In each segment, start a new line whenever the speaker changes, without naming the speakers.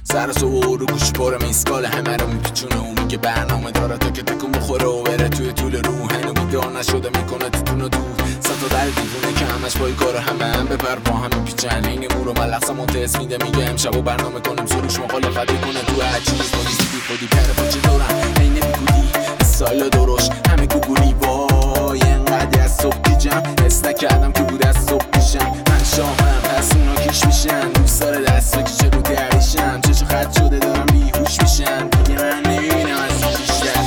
سر صبح رو گوش پر میسکال همه رو میپیچونه و میگه برنامه داره تا که تکون بخوره و بره توی طول روح. هنو بیدار نشده میکنه تون و دود ستا در دیوونه که همش پای کار هم بپر با هم میپیچن این مورو ملقصه منتس میده میگه امشب و برنامه کنیم سروش مخالفت کنه تو هرچی میکنی سیدی خودی پر پاچه دارم اینه بیگودی استایل درش همه گوگولی وای انقدر از صبح گیجم حس نکردم که بود از صبح پیشم من شامم پس اونا کیش میشن دوست داره دست بکشه رو دریشم چشو خط شده دارم بیهوش میشن دیگه من نمیبینم از این بیشتر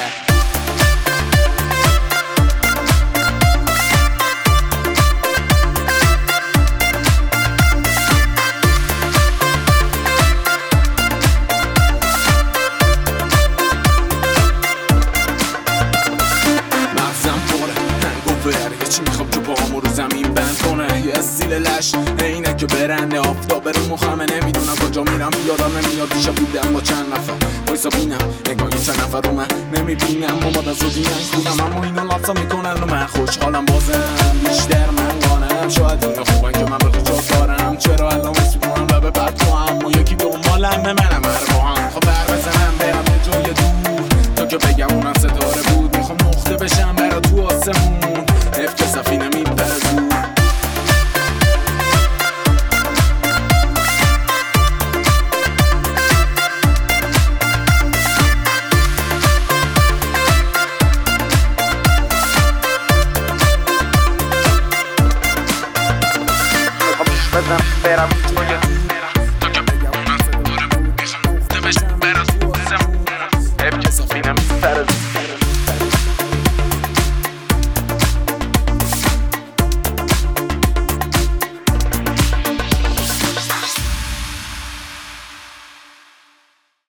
چی میخوام که پاهامو رو زمین بند کنه یه زیل لش اینه که برنده آفتاب رو مخمه نمیدونم کجا میرم یادم نمیاد دیشب بودم با چند نفر وایسا بینم نگاه چند نفر رو من نمیبینم ماماد از رو دینم خودم اما اینا لحظه میکنن و من خوشحالم بازم بیشتر من گانم شاید اینا خوبن که من به کجا دارم چرا الان